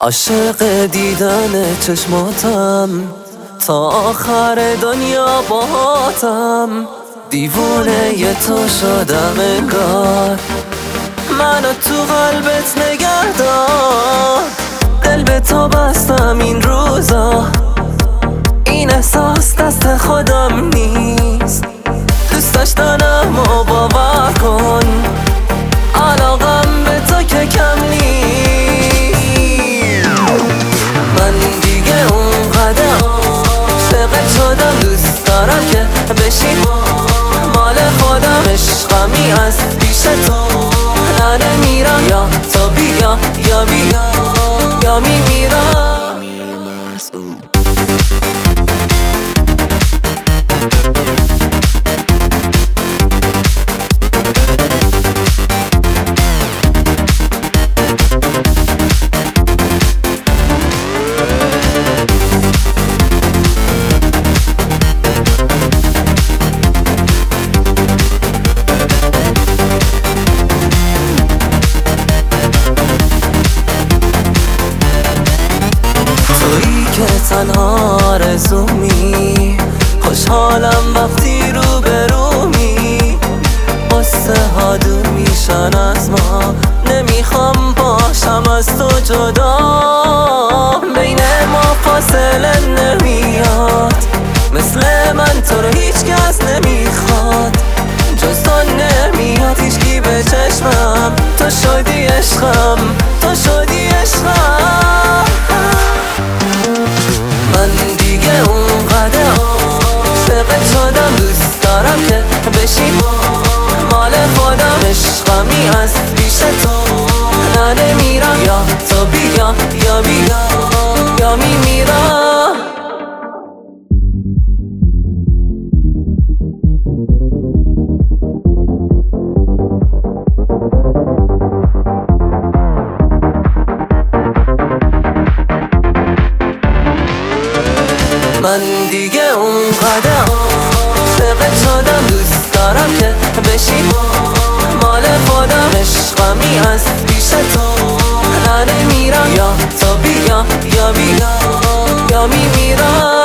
عاشق دیدن چشماتم، تا آخر دنیا باهاتم. دیوونه ی تو شدم انگار، منو تو قلبت نگه دار. دل به تو بستم این روزا، این احساس دست خودم نیست. دوست داشتنم و باور کن، علاقم به تو که کم نیست. من دیگه اونقدر عاشقت شدم، دوست دارم که بشی مال خودم. عشقمی از پیش تو نمیرم، یا تو بیا یا بیا یا میمیرم. که تنها آرزومی، خوشحالم وقتی رو به رومی. قصه ها دور میشن از ما، نمیخوام باشم از تو جدا. بین ما فاصله نمیاد، مثل من تو رو هیچ کس نمیخواد. جز تو نمیاد هیچکی به چشمم، تو شدی عشقم، تو شدی عشقم. من دیگه اونقدر عاشقت شدم، دوست دارم که بشی مال خودم. عشقمی از پیش تو نمیرم، یا تو بیا یا بیا یا میمیرم. من دیگه اونقدر عاشقت شدم، دوست دارم که بشی مال خودم. عشقمی از پیش تو نمیرم، یا تو بیا یا بیا یا میمیرم.